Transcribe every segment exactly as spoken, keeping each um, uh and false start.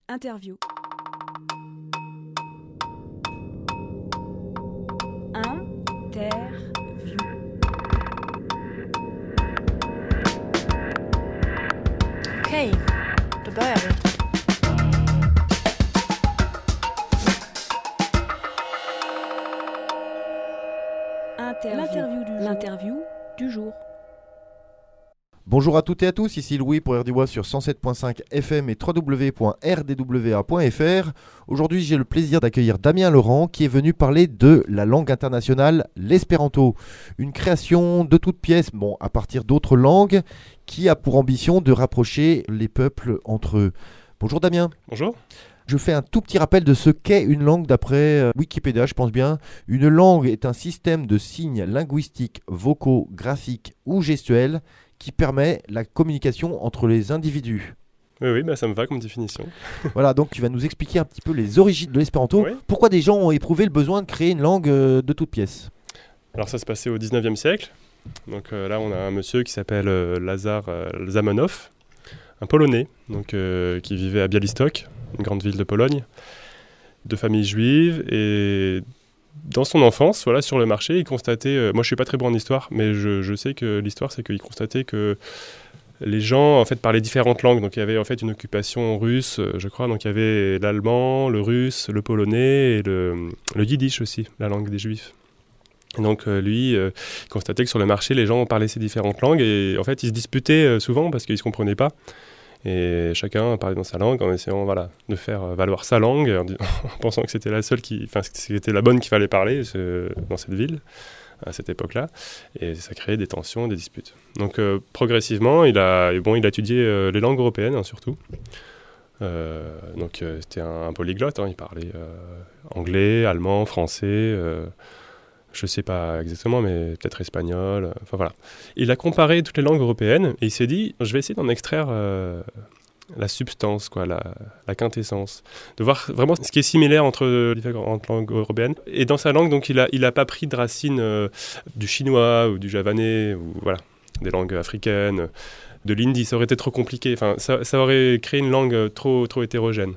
Interview. Interview. Okej, då börjar vi. Interview. L'interview du, L'interview du jour. Bonjour à toutes et à tous, ici Louis pour R D W A sur cent sept virgule cinq F M et w w w point r d w a point f r. Aujourd'hui, j'ai le plaisir d'accueillir Damien Laurent qui est venu parler de la langue internationale, l'espéranto. Une création de toutes pièces, bon, à partir d'autres langues, qui a pour ambition de rapprocher les peuples entre eux. Bonjour Damien. Bonjour. Je fais un tout petit rappel de ce qu'est une langue d'après Wikipédia, je pense bien. Une langue est un système de signes linguistiques, vocaux, graphiques ou gestuels qui permet la communication entre les individus. Oui, oui, bah ça me va comme définition. Voilà, donc tu vas nous expliquer un petit peu les origines de l'espéranto. Oui. Pourquoi des gens ont éprouvé le besoin de créer une langue euh, de toutes pièces? Alors ça se passait au dix-neuvième siècle. Donc euh, là, on a un monsieur qui s'appelle euh, Lazar euh, Zamenhof, un Polonais, donc, euh, qui vivait à Białystok, une grande ville de Pologne, de famille juive. Et dans son enfance, voilà, sur le marché, il constatait... Euh, moi, je ne suis pas très bon en histoire, mais je, je sais que l'histoire, c'est qu'il constatait que les gens, en fait, parlaient différentes langues. Donc, il y avait, en fait, une occupation russe, euh, je crois. Donc, il y avait l'allemand, le russe, le polonais et le, le yiddish aussi, la langue des juifs. Et donc, euh, lui, euh, il constatait que sur le marché, les gens parlaient ces différentes langues. Et, en fait, ils se disputaient euh, souvent parce qu'ils ne se comprenaient pas. Et chacun parlait dans sa langue en essayant voilà, de faire valoir sa langue, en, en pensant que c'était la seule qui, enfin, c'était la bonne qu'il fallait parler ce, dans cette ville, à cette époque-là. Et ça créait des tensions, des disputes. Donc euh, progressivement, il a, bon, il a étudié euh, les langues européennes, hein, surtout. Euh, donc euh, c'était un, un polyglotte, hein, il parlait euh, anglais, allemand, français... Euh, je ne sais pas exactement, mais peut-être espagnol, enfin voilà. Il a comparé toutes les langues européennes et il s'est dit, je vais essayer d'en extraire euh, la substance, quoi, la, la quintessence, de voir vraiment ce qui est similaire entre les différentes langues européennes. Et dans sa langue, donc, il n'a il a pas pris de racines euh, du chinois ou du javanais, ou voilà, des langues africaines, de l'hindi, ça aurait été trop compliqué, enfin, ça, ça aurait créé une langue trop, trop hétérogène.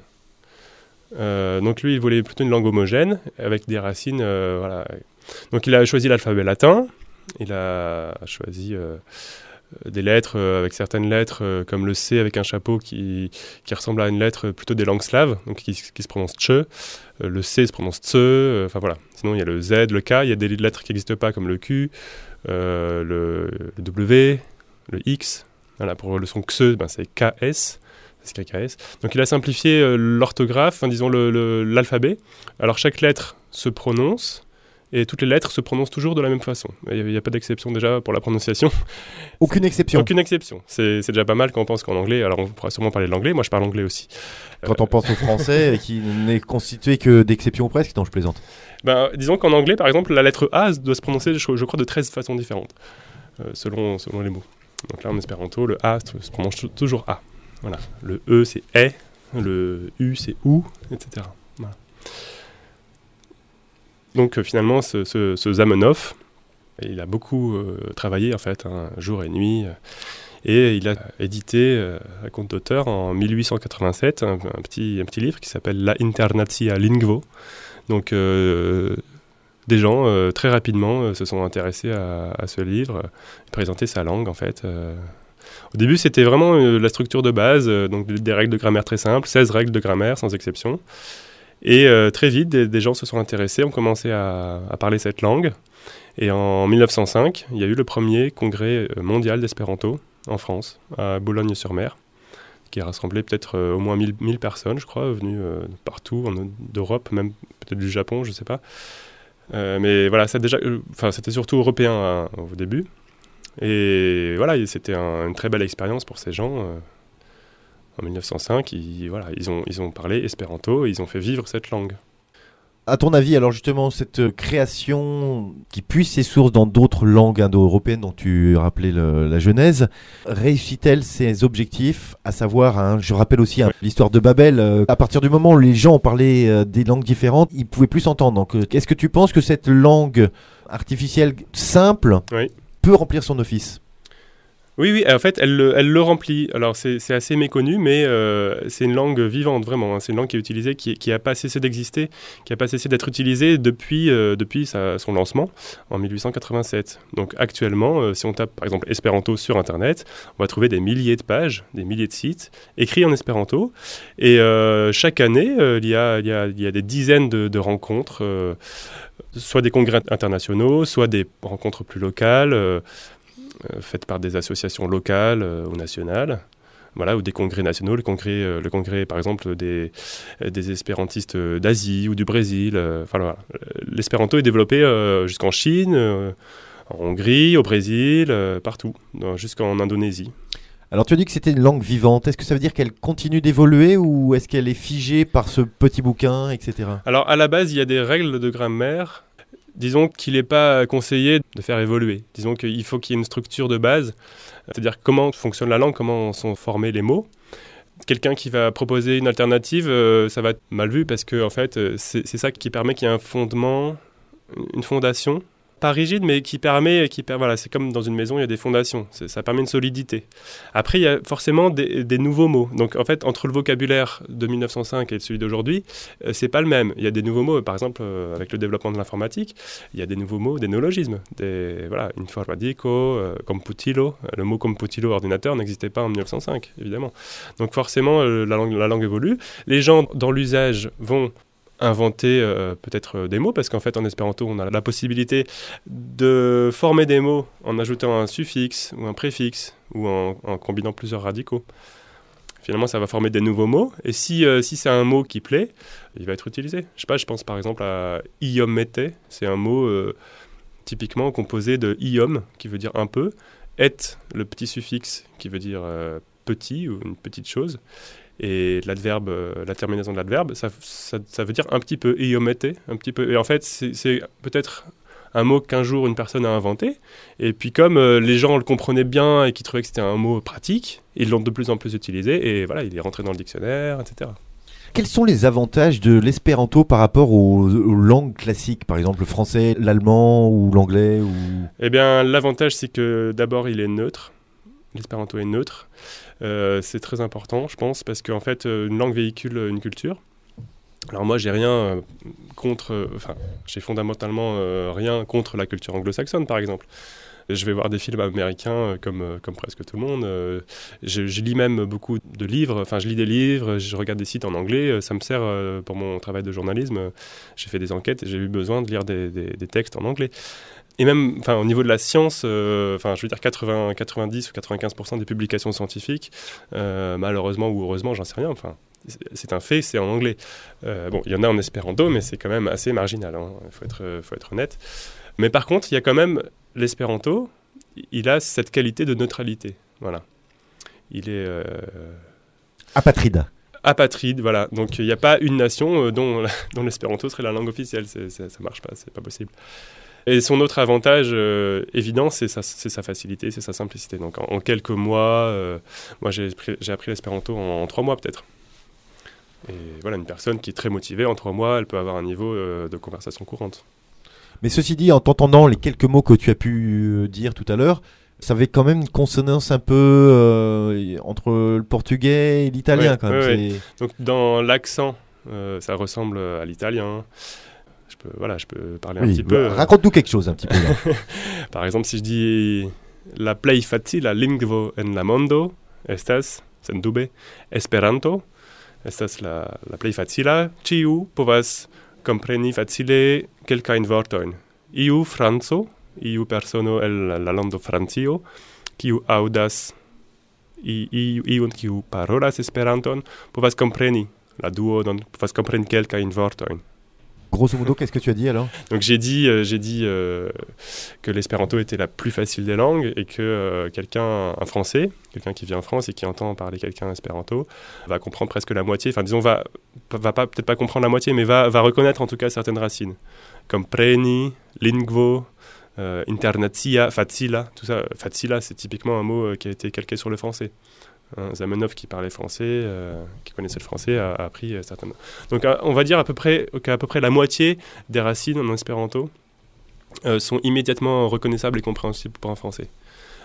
Euh, donc lui, il voulait plutôt une langue homogène, avec des racines, euh, voilà. Donc il a choisi l'alphabet latin, il a choisi euh, des lettres euh, avec certaines lettres euh, comme le C avec un chapeau qui, qui ressemble à une lettre plutôt des langues slaves, donc qui, qui se prononce tche, euh, le C se prononce tse, euh, enfin voilà. Sinon il y a le Z, le K, il y a des lettres qui n'existent pas comme le Q, euh, le, le W, le X, voilà, pour le son X, ben, c'est K S. C'est K K S. Donc il a simplifié euh, l'orthographe, enfin, disons le, le, l'alphabet. Alors chaque lettre se prononce, et toutes les lettres se prononcent toujours de la même façon. Il n'y a, a pas d'exception déjà pour la prononciation. Aucune exception. Aucune exception. C'est, c'est déjà pas mal quand on pense qu'en anglais, alors on pourra sûrement parler de l'anglais, moi je parle anglais aussi. Quand euh, on pense au français, qui n'est constitué que d'exceptions ou presque, non je plaisante. Ben, disons qu'en anglais, par exemple, la lettre A doit se prononcer, je, je crois, de treize façons différentes, euh, selon, selon les mots. Donc là en espéranto, le A se prononce toujours A. Voilà. Le E c'est E, le U c'est OU, et cetera. Voilà. Donc euh, finalement, ce, ce, ce Zamenhof, il a beaucoup euh, travaillé en fait, hein, jour et nuit, euh, et il a édité euh, à compte d'auteur en mille huit cent quatre-vingt-sept un, un, petit, un petit livre qui s'appelle La Internatia Lingvo. Donc euh, des gens euh, très rapidement euh, se sont intéressés à, à ce livre, euh, présenter sa langue en fait. Euh, Au début, c'était vraiment euh, la structure de base, euh, donc des règles de grammaire très simples, seize règles de grammaire sans exception. Et euh, très vite, des, des gens se sont intéressés, ont commencé à, à parler cette langue. Et en mille neuf cent cinq, il y a eu le premier congrès mondial d'espéranto en France, à Boulogne-sur-Mer, qui a rassemblé peut-être euh, au moins mille, mille personnes, je crois, venues euh, partout, en, d'Europe, même peut-être du Japon, je ne sais pas. Euh, mais voilà, ça déjà, euh, c'était surtout européen hein, au début. Et voilà, c'était un, une très belle expérience pour ces gens. Euh, en mille neuf cent cinq, ils, voilà, ils, ont, ils ont parlé espéranto et ils ont fait vivre cette langue. À ton avis, alors justement, cette création qui puise ses sources dans d'autres langues indo-européennes dont tu rappelais le, la genèse, réussit-elle ses objectifs, à savoir, hein, je rappelle aussi hein, l'histoire de Babel, euh, à partir du moment où les gens parlaient euh, des langues différentes, ils ne pouvaient plus s'entendre. Donc, euh, est-ce que tu penses que cette langue artificielle simple oui. peut remplir son office ? Oui, oui, en fait, elle, le- elle le remplit. Alors, c'est, c'est assez méconnu, mais euh, c'est une langue vivante, vraiment. hein. C'est une langue qui est utilisée, qui, qui a pas cessé d'exister, qui a pas cessé d'être utilisée depuis, euh, depuis sa- son lancement en mille huit cent quatre-vingt-sept. Donc, actuellement, euh, si on tape, par exemple, espéranto sur Internet, on va trouver des milliers de pages, des milliers de sites écrits en espéranto. Et euh, chaque année, euh, il y a, il y a, il y a des dizaines de, de rencontres, euh, soit des congrès internationaux, soit des rencontres plus locales, euh, euh, faites par des associations locales euh, ou nationales, voilà, ou des congrès nationaux, le congrès, euh, le congrès par exemple des, euh, des espérantistes euh, d'Asie ou du Brésil. euh, Enfin, voilà. L'espéranto est développé euh, jusqu'en Chine, euh, en Hongrie, au Brésil, euh, partout, dans- jusqu'en Indonésie. Alors tu as dit que c'était une langue vivante. Est-ce que ça veut dire qu'elle continue d'évoluer ou est-ce qu'elle est figée par ce petit bouquin, et cetera. Alors à la base, il y a des règles de grammaire. Disons qu'il n'est pas conseillé de faire évoluer. Disons qu'il faut qu'il y ait une structure de base, c'est-à-dire comment fonctionne la langue, comment sont formés les mots. Quelqu'un qui va proposer une alternative, euh, ça va être mal vu parce que en fait, euh, c'est, c'est ça qui permet qu'il y ait un fondement, une fondation, pas rigide, mais qui permet, qui per- voilà, c'est comme dans une maison, il y a des fondations, c'est- ça permet une solidité. Après, il y a forcément des, des nouveaux mots. Donc en fait, entre le vocabulaire de mille neuf cent cinq et celui d'aujourd'hui, euh, c'est pas le même. Il y a des nouveaux mots, par exemple, euh, avec le développement de l'informatique, il y a des nouveaux mots, des néologismes, des voilà, informatico, euh, computilo. Le mot computilo ordinateur n'existait pas en mille neuf cent cinq, évidemment. Donc forcément, euh, la langue, la langue évolue. Les gens dans l'usage vont inventer euh, peut-être euh, des mots, parce qu'en fait en espéranto on a la possibilité de former des mots en ajoutant un suffixe ou un préfixe ou en, en combinant plusieurs radicaux. Finalement ça va former des nouveaux mots, et si, euh, si c'est un mot qui plaît, il va être utilisé. Je sais pas, je pense par exemple à iomete, c'est un mot euh, typiquement composé de iom qui veut dire un peu, et le petit suffixe qui veut dire euh, petit ou une petite chose. Et l'adverbe, euh, la terminaison de l'adverbe, ça, ça, ça veut dire un petit peu, iomete, un petit peu. Et en fait, c'est, c'est peut-être un mot qu'un jour une personne a inventé. Et puis comme euh, les gens le comprenaient bien et qu'ils trouvaient que c'était un mot pratique, ils l'ont de plus en plus utilisé. Et voilà, il est rentré dans le dictionnaire, et cetera. Quels sont les avantages de l'espéranto par rapport aux, aux langues classiques, par exemple le français, l'allemand ou l'anglais ou... Eh bien, l'avantage, c'est que d'abord, il est neutre. L'espéranto est neutre. Euh, c'est très important, je pense, parce qu'en fait, une langue véhicule une culture. Alors moi, j'ai rien euh, contre, euh, enfin, j'ai fondamentalement euh, rien contre la culture anglo-saxonne, par exemple. Je vais voir des films américains euh, comme, euh, comme presque tout le monde. Euh, je, je lis même beaucoup de livres, enfin, je lis des livres, je regarde des sites en anglais. Euh, ça me sert euh, pour mon travail de journalisme. J'ai fait des enquêtes et j'ai eu besoin de lire des, des, des textes en anglais. Et même enfin, au niveau de la science, euh, enfin, je veux dire quatre-vingts, quatre-vingt-dix ou quatre-vingt-quinze pour cent des publications scientifiques, euh, malheureusement ou heureusement, j'en sais rien, enfin, c'est un fait, c'est en anglais. Euh, bon, il y en a en espéranto, mais c'est quand même assez marginal, il hein, faut être, faut être honnête. Mais par contre, il y a quand même l'espéranto, il a cette qualité de neutralité, voilà. Il est... Euh... Apatride. Apatride, voilà. Donc il n'y a pas une nation euh, dont, dont l'espéranto serait la langue officielle, c'est, c'est, ça ne marche pas, c'est pas possible. Et son autre avantage euh, évident, c'est sa, c'est sa facilité, c'est sa simplicité. Donc en, en quelques mois, euh, moi j'ai, pris, j'ai appris l'espéranto en, en trois mois peut-être. Et voilà, une personne qui est très motivée, en trois mois, elle peut avoir un niveau euh, de conversation courante. Mais ceci dit, en t'entendant les quelques mots que tu as pu dire tout à l'heure, ça avait quand même une consonance un peu euh, entre le portugais et l'italien. Ouais, quand même. Ouais, c'est... ouais. Donc dans l'accent, euh, ça ressemble à l'italien. Je peux, voilà, je peux parler oui, un petit peu. Bah, raconte-nous quelque chose un petit peu. Là. Par exemple, si je dis la plej facila lingvo en la mondo estas, sen dube, Esperanto, estas la, la plej facila, ĉiu povas kompreni facile kelkajn vortojn. Iu franco, iu persono el la, la lando Francio, kiu aŭdas i, iu, iun kiu parolas Esperanton, povas kompreni la duonon, povas kompreni kelkajn vortojn. Grosso modo, qu'est-ce que tu as dit alors ? Donc j'ai dit, euh, j'ai dit euh, que l'espéranto était la plus facile des langues et que euh, quelqu'un, un Français, quelqu'un qui vit en France et qui entend parler quelqu'un espéranto, va comprendre presque la moitié, enfin disons, va, va pas, peut-être pas comprendre la moitié, mais va, va reconnaître en tout cas certaines racines, comme preni, lingvo, euh, internatia, facila, tout ça. Facila, c'est typiquement un mot euh, qui a été calqué sur le français. Hein, Zamenhof, qui parlait français, euh, qui connaissait le français, a, a appris euh, certaines... Donc euh, on va dire à peu près, qu'à peu près la moitié des racines en espéranto euh, sont immédiatement reconnaissables et compréhensibles pour un français.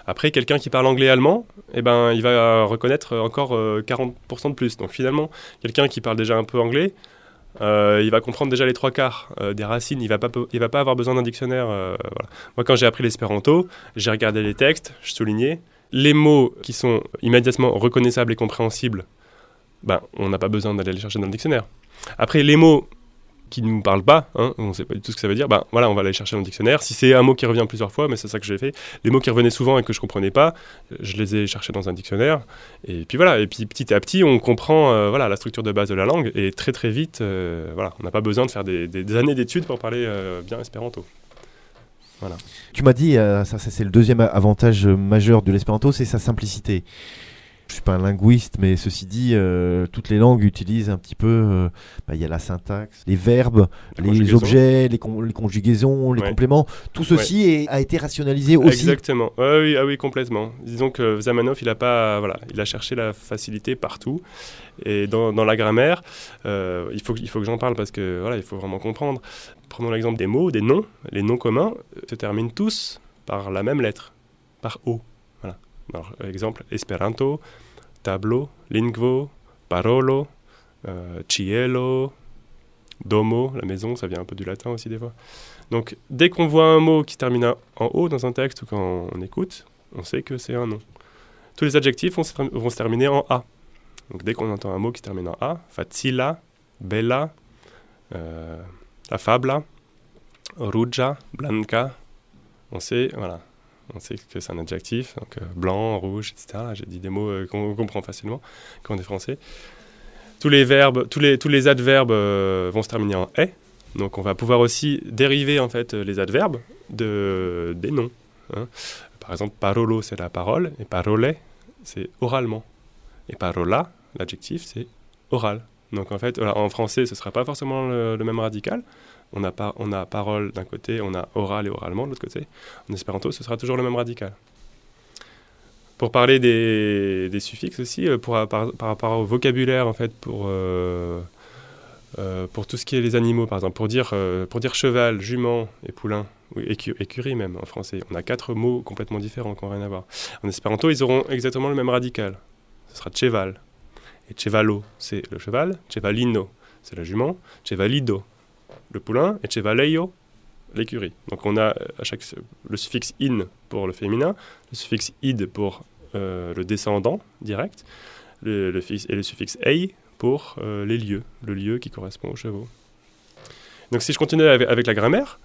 Après, quelqu'un qui parle anglais et allemand, eh ben, il va reconnaître encore euh, quarante pour cent de plus. Donc finalement, quelqu'un qui parle déjà un peu anglais, euh, il va comprendre déjà les trois quarts euh, des racines. Il ne va pas, il va pas avoir besoin d'un dictionnaire. Euh, voilà. Moi, quand j'ai appris l'espéranto, j'ai regardé les textes, je soulignais. Les mots qui sont immédiatement reconnaissables et compréhensibles, ben, on n'a pas besoin d'aller les chercher dans le dictionnaire. Après, les mots qui ne nous parlent pas, hein, on ne sait pas du tout ce que ça veut dire, ben, voilà, on va aller chercher dans le dictionnaire. Si c'est un mot qui revient plusieurs fois, mais c'est ça que j'ai fait, les mots qui revenaient souvent et que je ne comprenais pas, je les ai cherchés dans un dictionnaire. Et puis voilà, et puis petit à petit, on comprend euh, voilà, la structure de base de la langue, et très très vite, euh, voilà, on n'a pas besoin de faire des, des, des années d'études pour parler euh, bien espéranto. Voilà. Tu m'as dit, euh, ça, ça c'est le deuxième avantage majeur de l'espéranto, c'est sa simplicité. Je ne suis pas un linguiste, mais ceci dit, euh, toutes les langues utilisent un petit peu, euh, bah, y a la syntaxe, les verbes, les, les objets, les, con- les conjugaisons, les ouais. compléments. Tout ceci ouais. est, a été rationalisé aussi. Exactement, ah, oui, ah oui, complètement. Disons que Zamenhof, il a, pas, voilà, il a cherché la facilité partout. Et dans, dans la grammaire, euh, il, faut, il faut que j'en parle parce que voilà, il faut vraiment comprendre. Prenons l'exemple des mots, des noms. Les noms communs se terminent tous par la même lettre, par O. Voilà. Alors, exemple, Esperanto, tableau, lingvo, parolo, euh, cielo, domo, la maison, ça vient un peu du latin aussi des fois. Donc, dès qu'on voit un mot qui termine en O dans un texte ou quand on écoute, on sait que c'est un nom. Tous les adjectifs vont se, vont se terminer en A. Donc, dès qu'on entend un mot qui termine en A, facila, bella, euh, affabla, rugia, blanca, on sait, voilà, on sait que c'est un adjectif, donc euh, blanc, rouge, et cetera. J'ai dit des mots euh, qu'on comprend facilement quand on est français. Tous les verbes, tous les, tous les adverbes euh, vont se terminer en « est ». Donc, on va pouvoir aussi dériver, en fait, les adverbes de, des noms. Hein. Par exemple, parolo, c'est la parole, et parole, c'est oralement. Et parola, l'adjectif, c'est oral. Donc, en fait, voilà, en français, ce ne sera pas forcément le, le même radical. On a, par, on a parole d'un côté, on a oral et oralement de l'autre côté. En espéranto, ce sera toujours le même radical. Pour parler des, des suffixes aussi, pour, par, par rapport au vocabulaire, en fait, pour, euh, euh, pour tout ce qui est les animaux, par exemple, pour dire, euh, pour dire cheval, jument et poulain, ou écu, écurie même en français, on a quatre mots complètement différents qui n'ont rien à voir. En espéranto, ils auront exactement le même radical. Ce sera cheval. Et chevalo, c'est le cheval. Chevalino, c'est la jument. Chevalido, le poulain. Et chevaleio, l'écurie. Donc on a à chaque, le suffixe in pour le féminin, le suffixe id pour euh, le descendant direct, le, le fixe, et le suffixe ei pour euh, les lieux, le lieu qui correspond aux chevaux. Donc si je continue avec, avec la grammaire,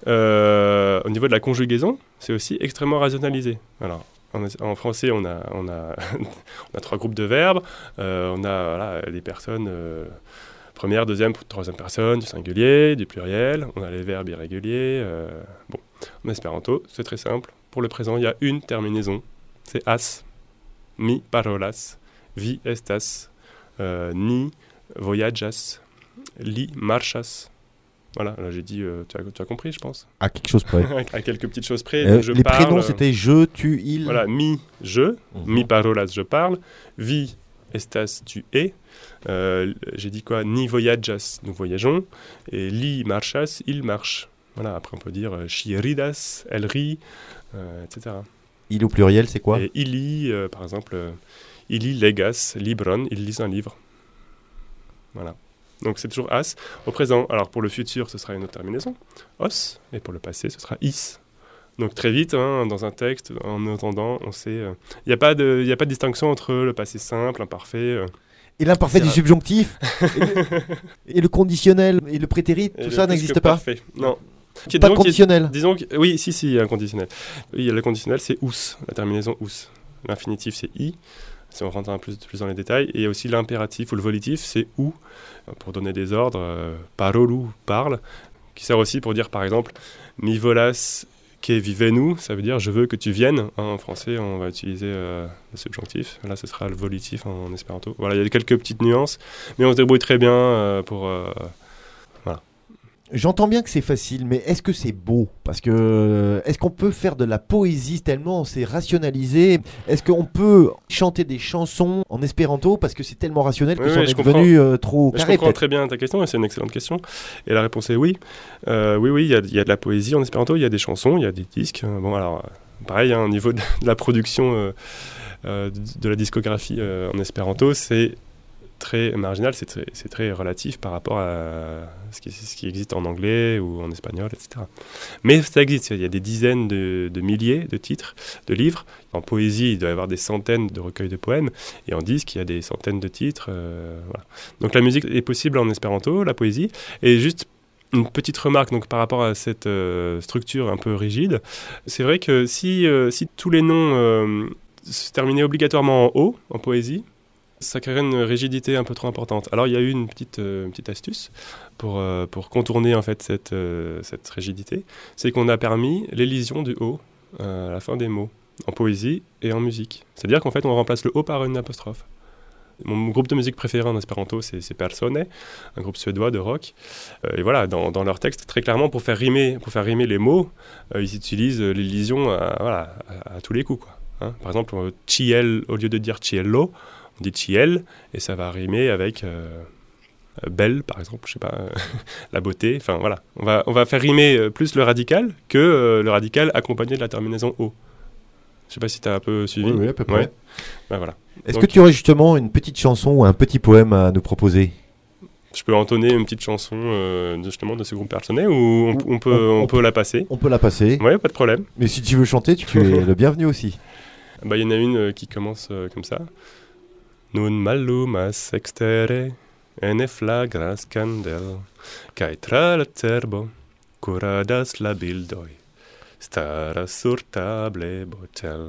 euh, au niveau de la conjugaison, c'est aussi extrêmement rationalisé. Alors, En, en français, on a, on, a, on a trois groupes de verbes. Euh, on a voilà, les personnes euh, première, deuxième, troisième personne, du singulier, du pluriel. On a les verbes irréguliers. Euh, bon, en espéranto, c'est très simple. Pour le présent, il y a une terminaison. C'est as, mi parolas, vi estas, euh, ni voyagas, li marchas. Voilà, là j'ai dit, euh, tu, as, tu as compris, je pense. À quelque chose près. À quelques petites choses près. Euh, je les parle, prénoms, c'était je, tu, il. Voilà, mi, je, mm-hmm. mi parolas, je parle. Vi, estas, tu es. Euh, j'ai dit quoi? Ni voyagas, nous voyageons. Et li marchas, il marche. Voilà, après on peut dire chi ridas, elle rit, euh, et cetera. Il au pluriel, c'est quoi? Et ili, euh, par exemple, euh, ili legas, libron, il lit un livre. Voilà. Donc c'est toujours as. Au présent, alors pour le futur, ce sera une autre terminaison, os, et pour le passé, ce sera is. Donc très vite, hein, dans un texte, en entendant, on sait... Il euh, n'y a, a pas de distinction entre le passé simple, imparfait... Euh, et l'imparfait du subjonctif et, le, et le conditionnel, et le prétérit, tout ça n'existe pas? Parfait, non. Qui, pas de conditionnel. Est, disons que, oui, si, si, il y a un conditionnel. Oui, le conditionnel, c'est ous, la terminaison ous. L'infinitif, c'est i. Si on rentre un peu plus, plus dans les détails, et aussi l'impératif ou le volitif, c'est ou, pour donner des ordres, euh, parolu, parle, qui sert aussi pour dire, par exemple, mi volas que vivenu, ça veut dire je veux que tu viennes. Hein, en français, on va utiliser euh, le subjonctif. Là, ce sera le volitif en, en espéranto. Voilà, il y a quelques petites nuances, mais on se débrouille très bien euh, pour... Euh, voilà. J'entends bien que c'est facile, mais est-ce que c'est beau? Parce que est-ce qu'on peut faire de la poésie tellement c'est rationalisé? Est-ce qu'on peut chanter des chansons en espéranto parce que c'est tellement rationnel que oui, ça oui, est devenu euh, trop mais carré? Je comprends très bien ta question et c'est une excellente question. Et la réponse est oui. Euh, oui, oui, il y, y a de la poésie en espéranto, il y a des chansons, il y a des disques. Bon, alors, pareil, hein, au niveau de, de la production euh, euh, de, de la discographie euh, en espéranto, c'est très marginal, c'est très, c'est très relatif par rapport à ce qui, ce qui existe en anglais ou en espagnol, et cetera. Mais ça existe, il y a des dizaines de, de milliers de titres, de livres. En poésie, il doit y avoir des centaines de recueils de poèmes, et en disque, il y a des centaines de titres. Euh, voilà. Donc la musique est possible en espéranto, la poésie, et juste une petite remarque donc, par rapport à cette euh, structure un peu rigide, c'est vrai que si, euh, si tous les noms euh, se terminaient obligatoirement en O, en poésie, ça créerait une rigidité un peu trop importante. Alors il y a eu une petite, euh, une petite astuce pour, euh, pour contourner en fait cette, euh, cette rigidité, c'est qu'on a permis l'élision du O euh, à la fin des mots, en poésie et en musique. C'est-à-dire qu'en fait on remplace le O par une apostrophe. Mon groupe de musique préféré en espéranto, c'est, c'est Persone, un groupe suédois de rock. Euh, et voilà, dans, dans leur texte, très clairement, pour faire rimer, pour faire rimer les mots, euh, ils utilisent l'élision à, voilà, à, à tous les coups, quoi. Hein, par exemple, ciel, au lieu de dire cielo, on dit ciel, et ça va rimer avec euh, belle, par exemple, je sais pas, euh, la beauté. Enfin voilà, on va, on va faire rimer euh, plus le radical que euh, le radical accompagné de la terminaison O. Je sais pas si tu as un peu suivi. Oui, oui, à peu près. Ouais. Ben, voilà. Est-ce Donc, que tu aurais justement une petite chanson ou un petit poème à nous proposer ? Je peux entonner une petite chanson euh, justement de ce groupe personnel ou on, on, peut, on, on, on peut la passer. On peut la passer. Ouais, pas de problème. Mais si tu veux chanter, tu es le bienvenu aussi. Bah, y en a une euh, qui commence euh, comme ça. Nun mallumas extere, ene flagras candel, cae tra la cerbo, curadas la bildoi, staras sur table botel.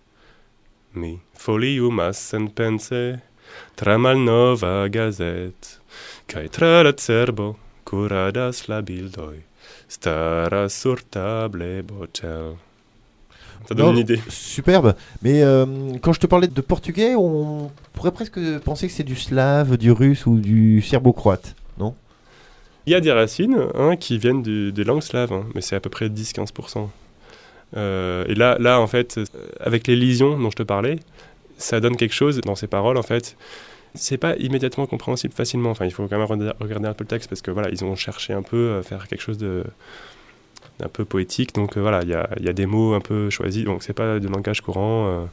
Mi foliumas senpense, tra malnova gazette, cae tra la cerbo, curadas la bildoi, staras sur table botel. Ça donne Non, une idée. Superbe. Mais euh, quand je te parlais de portugais, on pourrait presque penser que c'est du slave, du russe ou du serbo-croate, non ? Il y a des racines hein, qui viennent du, des langues slaves, hein, mais c'est à peu près dix à quinze pour cent. Euh, et là, là, en fait, avec les lisions dont je te parlais, ça donne quelque chose dans ces paroles, en fait. C'est pas immédiatement compréhensible facilement. Enfin, il faut quand même regarder un peu le texte parce que voilà, ils ont cherché un peu à faire quelque chose de un peu poétique, donc euh, voilà, il y a, y a des mots un peu choisis, donc c'est pas de langage courant, euh,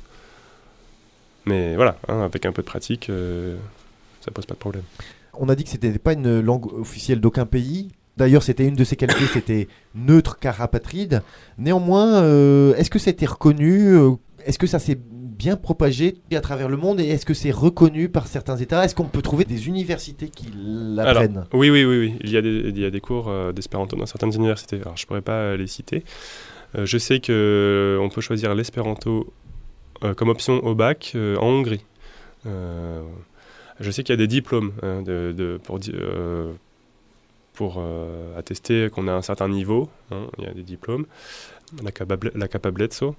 mais voilà, hein, avec un peu de pratique, euh, ça pose pas de problème. On a dit que c'était pas une langue officielle d'aucun pays. D'ailleurs, c'était une de ses qualités, c'était neutre car apatride. Néanmoins, euh, est-ce que ça a été reconnu euh, Est-ce que ça s'est bien propagé à travers le monde et est-ce que c'est reconnu par certains États ? Est-ce qu'on peut trouver des universités qui l'apprennent ? Alors, oui, oui, oui, oui. Il y a des, il y a des cours euh, d'espéranto dans certaines universités. Alors, je pourrais pas les citer. Euh, je sais qu'on peut choisir l'espéranto euh, comme option au bac euh, en Hongrie. Euh, je sais qu'il y a des diplômes hein, de, de, pour, euh, pour euh, attester qu'on a un certain niveau. Hein, il y a des diplômes. La, capable, la Capablezzo.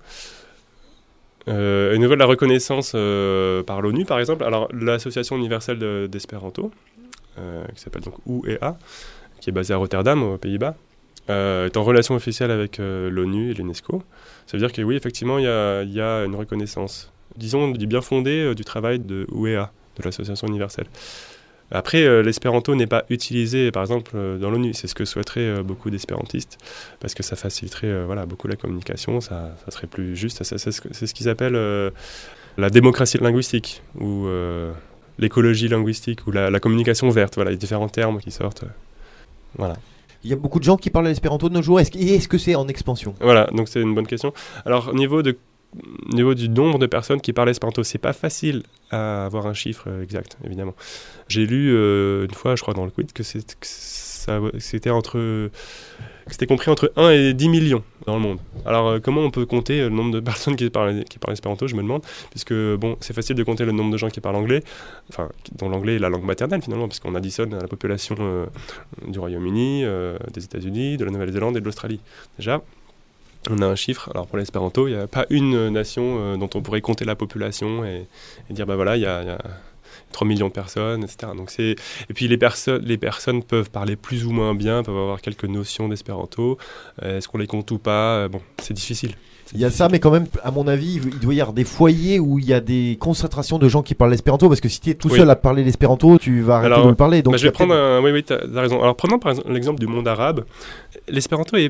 Euh, au niveau de la reconnaissance euh, par l'ONU, par exemple, alors l'Association universelle de, d'espéranto, euh, qui s'appelle donc U E A, qui est basée à Rotterdam, aux Pays-Bas, euh, est en relation officielle avec euh, l'ONU et l'UNESCO. Ça veut dire que oui, effectivement, il y a, y a une reconnaissance, disons, du bien fondé euh, du travail de U E A, de l'Association universelle. Après, euh, l'espéranto n'est pas utilisé, par exemple, euh, dans l'ONU. C'est ce que souhaiteraient euh, beaucoup d'espérantistes, parce que ça faciliterait euh, voilà, beaucoup la communication, ça, ça serait plus juste. Ça, c'est, c'est ce qu'ils appellent euh, la démocratie linguistique, ou euh, l'écologie linguistique, ou la, la communication verte. Voilà, les différents termes qui sortent. Euh, voilà. Il y a beaucoup de gens qui parlent l'espéranto de nos jours. Est-ce que, et est-ce que c'est en expansion ? Voilà, donc c'est une bonne question. Alors, au niveau de Au niveau du nombre de personnes qui parlent espéranto, c'est pas facile à avoir un chiffre exact, évidemment. J'ai lu euh, une fois, je crois, dans le quiz, que, c'est, que, ça, que c'était entre, que c'était compris entre un et dix millions dans le monde. Alors, euh, comment on peut compter le nombre de personnes qui parlent, qui parlent espéranto, je me demande, puisque bon, c'est facile de compter le nombre de gens qui parlent anglais, enfin, dont l'anglais est la langue maternelle finalement, puisqu'on additionne à la population euh, du Royaume-Uni, euh, des États-Unis, de la Nouvelle-Zélande et de l'Australie. Déjà, on a un chiffre. Alors pour l'espéranto, il n'y a pas une nation euh, dont on pourrait compter la population et, et dire bah voilà, il y a, y a trois millions de personnes, et cetera. Donc c'est... Et puis les, perso- les personnes peuvent parler plus ou moins bien, peuvent avoir quelques notions d'espéranto. Euh, est-ce qu'on les compte ou pas ? Bon, c'est difficile. Il y a ça, mais quand même, à mon avis, il doit y avoir des foyers où il y a des concentrations de gens qui parlent l'espéranto, parce que si tu es tout oui. seul à parler l'espéranto, tu vas arrêter Alors, de le parler. Donc bah, je vais prendre un... Oui, oui, tu as raison. Alors prenons par exemple l'exemple du monde arabe. L'espéranto est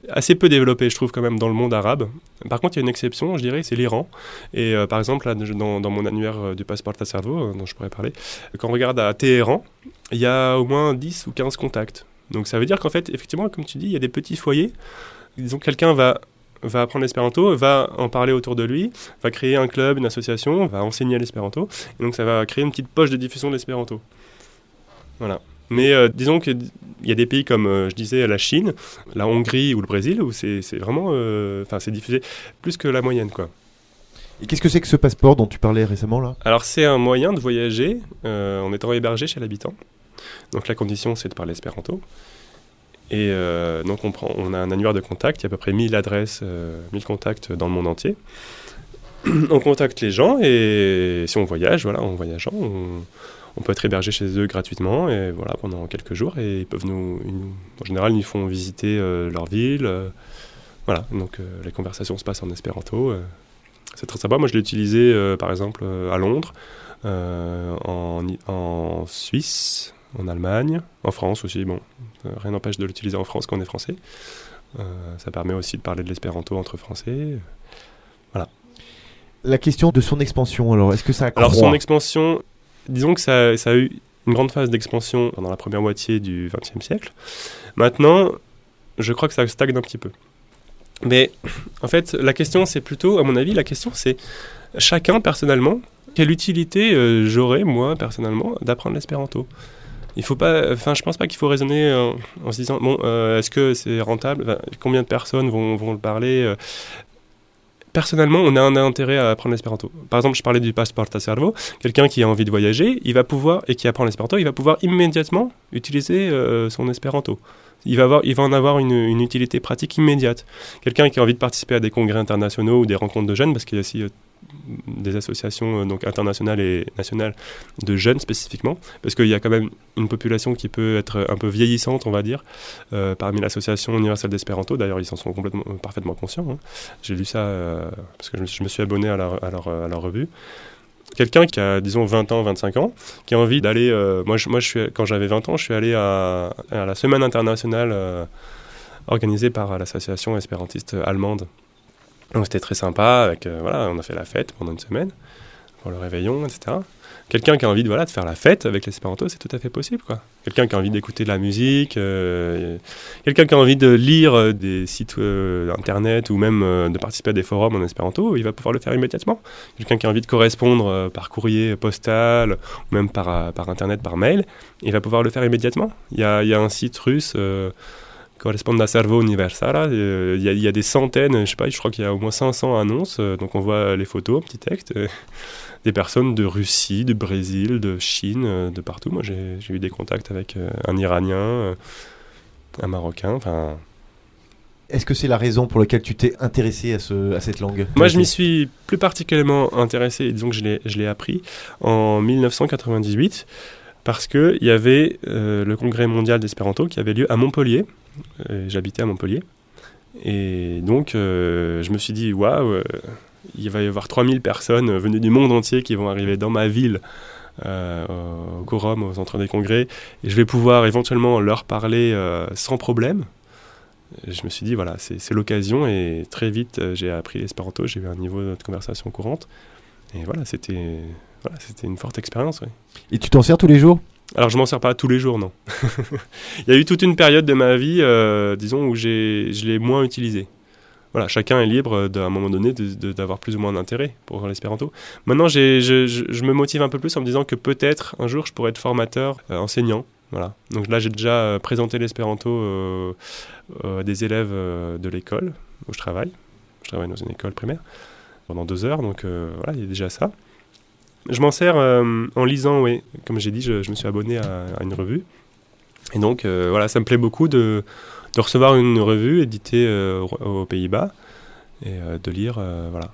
assez peu développé, je trouve, quand même, dans le monde arabe. Par contre, il y a une exception, je dirais, c'est l'Iran. Et euh, par exemple, là, dans, dans mon annuaire euh, du Passeport à Cerveau, euh, dont je pourrais parler, quand on regarde à Téhéran, il y a au moins dix ou quinze contacts. Donc ça veut dire qu'en fait, effectivement, comme tu dis, il y a des petits foyers. Disons que quelqu'un va, va apprendre l'espéranto, va en parler autour de lui, va créer un club, une association, va enseigner l'espéranto. Et donc ça va créer une petite poche de diffusion de l'espéranto. Voilà. Mais euh, disons qu'il y a des pays comme, euh, je disais, la Chine, la Hongrie ou le Brésil, où c'est, c'est vraiment... Enfin, euh, c'est diffusé plus que la moyenne, quoi. Et qu'est-ce que c'est que ce passeport dont tu parlais récemment, là ? Alors, c'est un moyen de voyager euh, en étant hébergé chez l'habitant. Donc, la condition, c'est de parler espéranto. Et euh, donc, on, prend, on a un annuaire de contacts. Il y a à peu près mille adresses, euh, mille contacts dans le monde entier. On contacte les gens et si on voyage, voilà, en voyageant, on... On peut être hébergé chez eux gratuitement et voilà, pendant quelques jours. Et ils peuvent nous, ils nous en général, ils nous font visiter euh, leur ville. Euh, voilà, donc euh, les conversations se passent en espéranto. Euh, c'est très sympa. Moi, je l'ai utilisé, euh, par exemple, euh, à Londres, euh, en, en Suisse, en Allemagne, en France aussi. Bon, euh, rien n'empêche de l'utiliser en France quand on est français. Euh, ça permet aussi de parler de l'espéranto entre Français. Voilà. La question de son expansion, alors, est-ce que ça accroît ? Alors, son expansion... Disons que ça, ça a eu une grande phase d'expansion pendant la première moitié du vingtième siècle. Maintenant, je crois que ça stagne un petit peu. Mais en fait, la question, c'est plutôt, à mon avis, la question, c'est chacun, personnellement, quelle utilité euh, j'aurais, moi, personnellement, d'apprendre l'espéranto ? Il faut pas, enfin, je pense pas qu'il faut raisonner en, en se disant, bon, euh, est-ce que c'est rentable ? Enfin, combien de personnes vont, vont le parler euh, Personnellement, on a un intérêt à apprendre l'espéranto. Par exemple, je parlais du Passeport à Cerveau. Quelqu'un qui a envie de voyager, il va pouvoir, et qui apprend l'espéranto, il va pouvoir immédiatement utiliser euh, son espéranto. Il va, avoir, il va en avoir une, une utilité pratique immédiate. Quelqu'un qui a envie de participer à des congrès internationaux ou des rencontres de jeunes, parce qu'il y a aussi euh, des associations euh, donc internationales et nationales de jeunes spécifiquement, parce qu'il y a quand même une population qui peut être un peu vieillissante, on va dire, euh, parmi l'association universelle d'espéranto. D'ailleurs, ils en sont complètement, euh, parfaitement conscients. Hein. J'ai lu ça euh, parce que je me, je me suis abonné à leur, à leur, à leur revue. Quelqu'un qui a, disons, vingt ans, vingt-cinq ans, qui a envie d'aller... Euh, moi, je, moi je suis, quand j'avais vingt ans, je suis allé à, à la semaine internationale euh, organisée par l'association espérantiste allemande. Donc, c'était très sympa. Avec, euh, voilà, on a fait la fête pendant une semaine, pour le réveillon, et cetera. Quelqu'un qui a envie de, voilà, de faire la fête avec l'espéranto, c'est tout à fait possible, quoi. Quelqu'un qui a envie d'écouter de la musique, euh, quelqu'un qui a envie de lire euh, des sites euh, internet ou même euh, de participer à des forums en espéranto, il va pouvoir le faire immédiatement. Quelqu'un qui a envie de correspondre euh, par courrier postal ou même par, euh, par internet, par mail, il va pouvoir le faire immédiatement. Il y a, il y a un site russe... Euh, Correspondent à Cerveau Universal, il euh, y, y a des centaines, je sais pas, je crois qu'il y a au moins cinq cents annonces, euh, donc on voit les photos, un petit texte, euh, des personnes de Russie, de Brésil, de Chine, euh, de partout. Moi j'ai, j'ai eu des contacts avec euh, un Iranien, euh, un Marocain, enfin... Est-ce que c'est la raison pour laquelle tu t'es intéressé à, ce, à cette langue ? Moi je m'y suis plus particulièrement intéressé, disons que je l'ai, je l'ai appris en dix-neuf cent quatre-vingt-dix-huit, parce qu'il y avait euh, le congrès mondial d'espéranto qui avait lieu à Montpellier. Euh, j'habitais à Montpellier. Et donc, euh, je me suis dit, waouh, euh, il va y avoir trois mille personnes venues du monde entier qui vont arriver dans ma ville, euh, au Quorum, au centre des congrès, et je vais pouvoir éventuellement leur parler euh, sans problème. Je me suis dit, voilà, c'est, c'est l'occasion, et très vite, euh, j'ai appris l'espéranto, j'ai eu un niveau de conversation courante. Et voilà, c'était... Voilà, c'était une forte expérience, oui. Et tu t'en sers tous les jours ? Alors, je m'en sers pas tous les jours, non. Il y a eu toute une période de ma vie, euh, disons, où j'ai, je l'ai moins utilisé. Voilà, chacun est libre, à un moment donné, de, de, d'avoir plus ou moins d'intérêt pour l'espéranto. Maintenant, j'ai, je, je, je me motive un peu plus en me disant que peut-être, un jour, je pourrais être formateur, euh, enseignant. Voilà. Donc là, j'ai déjà euh, présenté l'espéranto euh, euh, à des élèves euh, de l'école où je travaille. Je travaille dans une école primaire pendant deux heures, donc euh, voilà, il y a déjà ça. Je m'en sers euh, en lisant, oui. Comme j'ai dit, je, je me suis abonné à, à une revue. Et donc, euh, voilà, ça me plaît beaucoup de, de recevoir une revue éditée euh, aux, aux Pays-Bas et euh, de lire, euh, voilà.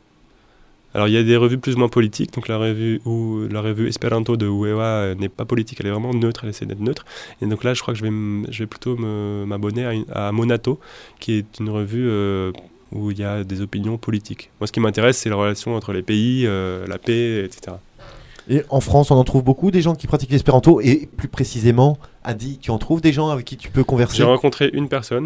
Alors, il y a des revues plus ou moins politiques. Donc, la revue, ou, la revue Esperanto de U E A n'est pas politique, elle est vraiment neutre, elle essaie d'être neutre. Et donc là, je crois que je vais, m- je vais plutôt me, m'abonner à, une, à Monato, qui est une revue... Euh, où il y a des opinions politiques. Moi, ce qui m'intéresse, c'est la relation entre les pays, euh, la paix, et cetera. Et en France, on en trouve beaucoup des gens qui pratiquent l'espéranto et plus précisément, Adi, tu en trouves des gens avec qui tu peux converser? J'ai rencontré une personne,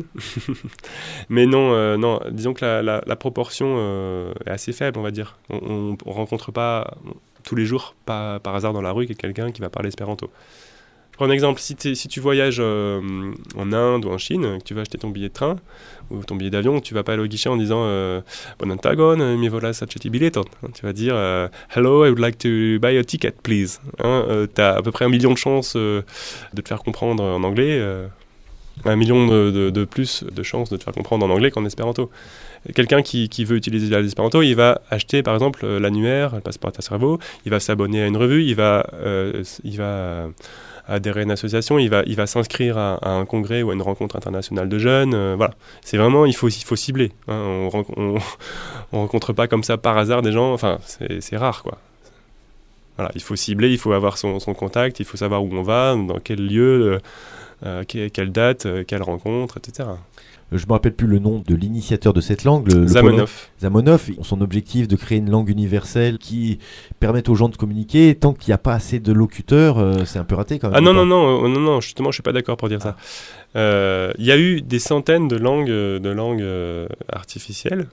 mais non, euh, non, disons que la, la, la proportion euh, est assez faible, on va dire. On ne rencontre pas tous les jours, pas par hasard dans la rue, quelqu'un qui va parler espéranto. Je prends un exemple, si, si tu voyages euh, en Inde ou en Chine, que tu vas acheter ton billet de train ou ton billet d'avion, tu vas pas aller au guichet en disant euh, Bon tagon, mi volas aceti bileton. Tu vas dire euh, Hello, I would like to buy a ticket, please. Hein, euh, tu as à peu près un million de chances euh, de te faire comprendre en anglais, euh, un million de, de, de plus de chances de te faire comprendre en anglais qu'en espéranto. Quelqu'un qui, qui veut utiliser l'espéranto, il va acheter par exemple l'annuaire, le passeport à ta cerveau, il va s'abonner à une revue, il va, euh, il va euh, adhérer à une association, il va, il va s'inscrire à, à un congrès ou à une rencontre internationale de jeunes. Euh, voilà, c'est vraiment, il faut, il faut cibler. Hein, on, on, on rencontre pas comme ça par hasard des gens. Enfin, c'est, c'est rare, quoi. Voilà, il faut cibler, il faut avoir son, son contact, il faut savoir où on va, dans quel lieu, euh, quelle, quelle date, euh, quelle rencontre, et cetera. Je ne me rappelle plus le nom de l'initiateur de cette langue. Le, le Zamenhof. Zamenhof, son objectif de créer une langue universelle qui permette aux gens de communiquer. Tant qu'il n'y a pas assez de locuteurs, euh, c'est un peu raté quand même. Ah non, non, non, non, non, justement, je ne suis pas d'accord pour dire ah. ça. Il euh, y a eu des centaines de langues, de langues euh, artificielles.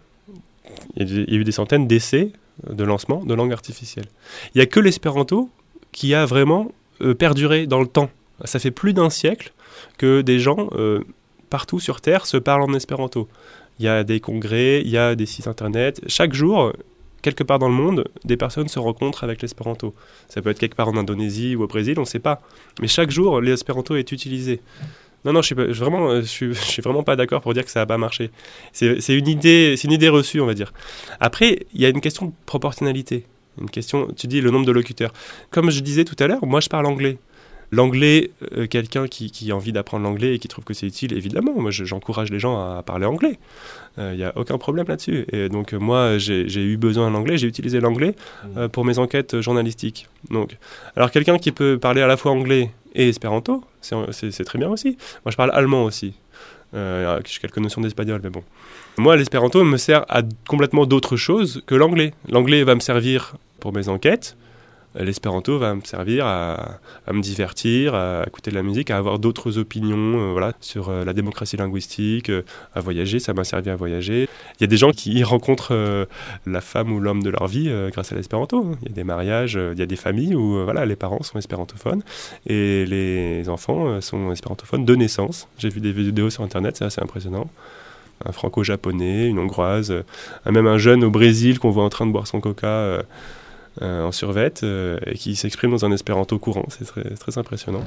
Il y, y a eu des centaines d'essais de lancement de langues artificielles. Il n'y a que l'espéranto qui a vraiment euh, perduré dans le temps. Ça fait plus d'un siècle que des gens... Euh, partout sur Terre se parle en espéranto. Il y a des congrès, il y a des sites internet. Chaque jour, quelque part dans le monde, des personnes se rencontrent avec l'espéranto. Ça peut être quelque part en Indonésie ou au Brésil, on ne sait pas. Mais chaque jour, l'espéranto est utilisé. Non, non, je ne suis, vraiment, je suis, je suis vraiment pas d'accord pour dire que ça n'a pas marché. C'est, c'est, une idée, c'est une idée reçue, on va dire. Après, il y a une question de proportionnalité. Une question, tu dis le nombre de locuteurs. Comme je disais tout à l'heure, moi je parle anglais. L'anglais, euh, quelqu'un qui, qui a envie d'apprendre l'anglais et qui trouve que c'est utile, évidemment, moi je, j'encourage les gens à parler anglais. Il euh, n'y a aucun problème là-dessus. Et donc euh, moi, j'ai, j'ai eu besoin de l'anglais, j'ai utilisé l'anglais euh, pour mes enquêtes journalistiques. Donc, alors quelqu'un qui peut parler à la fois anglais et espéranto, c'est, c'est, c'est très bien aussi. Moi je parle allemand aussi. Euh, j'ai quelques notions d'espagnol, mais bon. Moi, l'espéranto me sert à complètement d'autres choses que l'anglais. L'anglais va me servir pour mes enquêtes. L'espéranto va me servir à, à me divertir, à écouter de la musique, à avoir d'autres opinions euh, voilà, sur euh, la démocratie linguistique, euh, à voyager, ça m'a servi à voyager. Il y a des gens qui rencontrent euh, la femme ou l'homme de leur vie euh, grâce à l'espéranto. Il y a des mariages, euh, il y a des familles où euh, voilà, les parents sont espérantophones et les enfants euh, sont espérantophones de naissance. J'ai vu des vidéos sur internet, c'est assez impressionnant. Un franco-japonais, une hongroise, euh, même un jeune au Brésil qu'on voit en train de boire son coca euh, Euh, en survêt euh, et qui s'exprime dans un espéranto courant. C'est très, très impressionnant.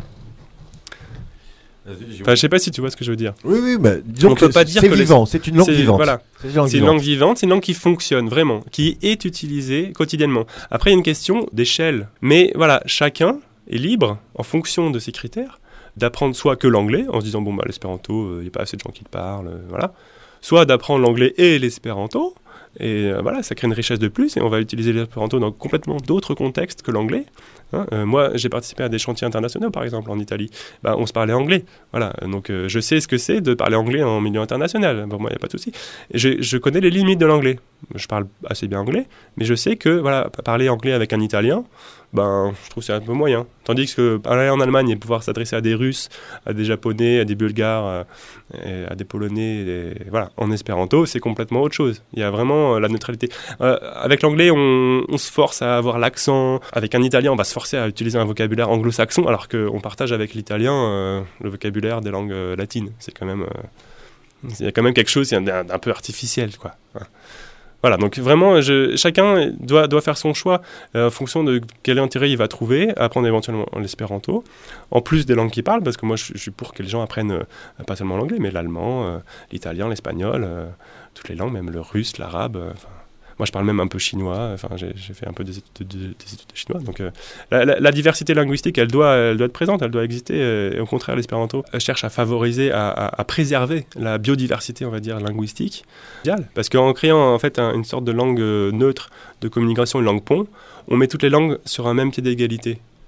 Enfin, je sais pas si tu vois ce que je veux dire. Oui, oui, mais disons on que peut pas dire c'est que vivant, les... c'est une langue c'est, vivante. Voilà. C'est une langue c'est vivante. une langue vivante, c'est une langue qui fonctionne vraiment, qui est utilisée quotidiennement. Après, il y a une question d'échelle. Mais voilà, chacun est libre, en fonction de ses critères, d'apprendre soit que l'anglais, en se disant, bon, bah, l'espéranto, il euh, n'y a pas assez de gens qui le parlent, euh, voilà. Soit d'apprendre l'anglais et l'espéranto, et euh, voilà, ça crée une richesse de plus, et on va utiliser l'espéranto dans complètement d'autres contextes que l'anglais. Hein, euh, moi, j'ai participé à des chantiers internationaux, par exemple, en Italie. Ben, on se parlait anglais. Voilà, donc euh, je sais ce que c'est de parler anglais en milieu international. Pour moi, il n'y a pas de souci. Et je, je connais les limites de l'anglais. Je parle assez bien anglais, mais je sais que voilà, parler anglais avec un Italien, ben, je trouve que c'est un peu moyen. Tandis que parler en Allemagne et pouvoir s'adresser à des Russes, à des Japonais, à des Bulgares, à, à des Polonais, et, voilà, en espéranto, c'est complètement autre chose. Il y a vraiment euh, la neutralité. Euh, avec l'anglais, on, on se force à avoir l'accent. Avec un Italien, on va se forcer à utiliser un vocabulaire anglo-saxon, alors qu'on partage avec l'Italien euh, le vocabulaire des langues euh, latines. C'est quand même, euh, il y a quand même quelque chose d'un, d'un peu artificiel, quoi. Voilà. Voilà, donc vraiment, je, chacun doit, doit faire son choix euh, en fonction de quel intérêt il va trouver, apprendre éventuellement l'espéranto, en plus des langues qu'il parle, parce que moi je, je suis pour que les gens apprennent euh, pas seulement l'anglais, mais l'allemand, euh, l'italien, l'espagnol, euh, toutes les langues, même le russe, l'arabe. Euh, moi je parle même un peu chinois, enfin j'ai, j'ai fait un peu des études de, des études de chinois, donc euh, la, la, la diversité linguistique, elle doit, elle doit être présente, elle doit exister, euh, et au contraire l'espéranto cherche à favoriser, à, à, à préserver la biodiversité, on va dire, linguistique, parce qu'en créant en fait un, une sorte de langue neutre de communication, une langue pont, on met toutes les langues sur un même pied d'égalité.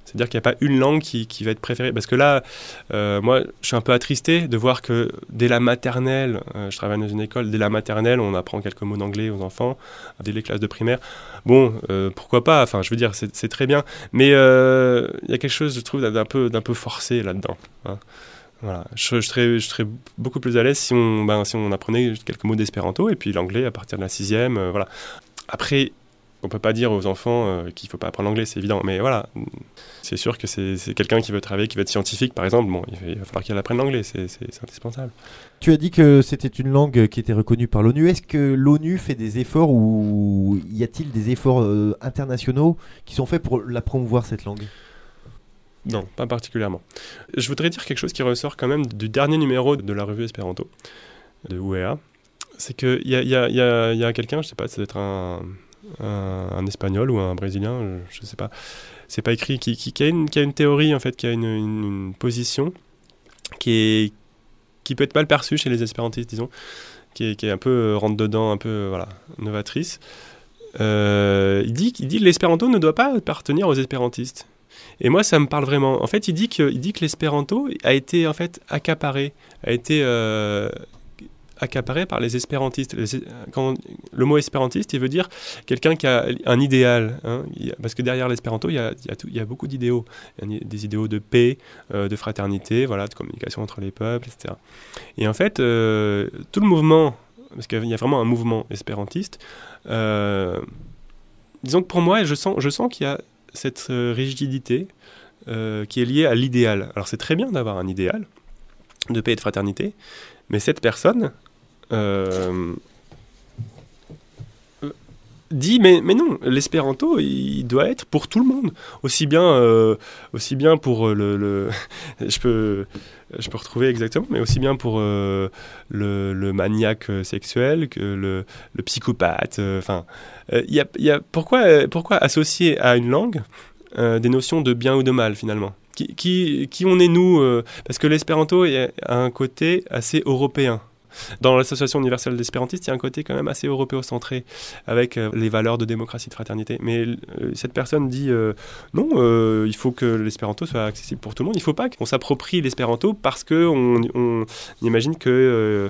C'est-à-dire qu'il n'y a pas une langue qui, qui va être préférée. Parce que là, euh, moi, je suis un peu attristé de voir que dès la maternelle, euh, je travaille dans une école, dès la maternelle, on apprend quelques mots d'anglais aux enfants, dès les classes de primaire. Bon, euh, pourquoi pas, enfin, je veux dire, c'est, c'est très bien. Mais il euh, y a quelque chose, je trouve, d'un peu, d'un peu forcé là-dedans. Hein. Voilà. Je, je, serais, je serais beaucoup plus à l'aise si on, ben, si on apprenait quelques mots d'espéranto, et puis l'anglais à partir de la sixième. Euh, voilà. Après... On ne peut pas dire aux enfants euh, qu'il ne faut pas apprendre l'anglais, c'est évident. Mais voilà, c'est sûr que c'est, c'est quelqu'un qui veut travailler, qui veut être scientifique, par exemple. Bon, il va, il va falloir qu'il apprenne l'anglais, c'est, c'est, c'est indispensable. Tu as dit que c'était une langue qui était reconnue par l'ONU. Est-ce que l'ONU fait des efforts ou y a-t-il des efforts euh, internationaux qui sont faits pour la promouvoir, cette langue ? Non, pas particulièrement. Je voudrais dire quelque chose qui ressort quand même du dernier numéro de la revue Espéranto, de U E A. C'est qu'il y a, y a, y a, y a quelqu'un, je ne sais pas, ça doit être un... Un, un espagnol ou un brésilien, je ne sais pas, c'est pas écrit, qui, qui, qui, a une, qui a une théorie en fait, qui a une, une, une position qui, est, qui peut être mal perçue chez les espérantistes, disons, qui est, qui est un peu euh, rentre-dedans, un peu euh, voilà, novatrice. Euh, il, dit, il dit que l'espéranto ne doit pas appartenir aux espérantistes. Et moi, ça me parle vraiment. En fait, il dit que, il dit que l'espéranto a été en fait accaparé, a été euh, accaparé par les espérantistes. Les, quand, le mot espérantiste, il veut dire quelqu'un qui a un idéal. Hein, parce que derrière l'espéranto, il y a, il y a, tout, il y a beaucoup d'idéaux. Il y a des idéaux de paix, euh, de fraternité, voilà, de communication entre les peuples, et cetera. Et en fait, euh, tout le mouvement, parce qu'il y a vraiment un mouvement espérantiste, euh, disons que pour moi, je sens, je sens qu'il y a cette euh, rigidité euh, qui est liée à l'idéal. Alors c'est très bien d'avoir un idéal de paix et de fraternité, mais cette personne euh, dit mais, mais non, l'espéranto il doit être pour tout le monde, aussi bien, euh, aussi bien pour le, le je peux je peux retrouver exactement, mais aussi bien pour euh, le, le maniaque sexuel que le, le psychopathe. Enfin, euh, il y a, y a pourquoi pourquoi associer à une langue euh, des notions de bien ou de mal finalement? Qui, qui, qui on est nous euh, parce que l'espéranto a un côté assez européen. Dans l'Association universelle d'espérantistes, il y a un côté quand même assez européocentré, avec euh, les valeurs de démocratie, de fraternité. Mais euh, cette personne dit euh, non, euh, il faut que l'espéranto soit accessible pour tout le monde. Il ne faut pas qu'on s'approprie l'espéranto parce qu'on on imagine qu'il euh,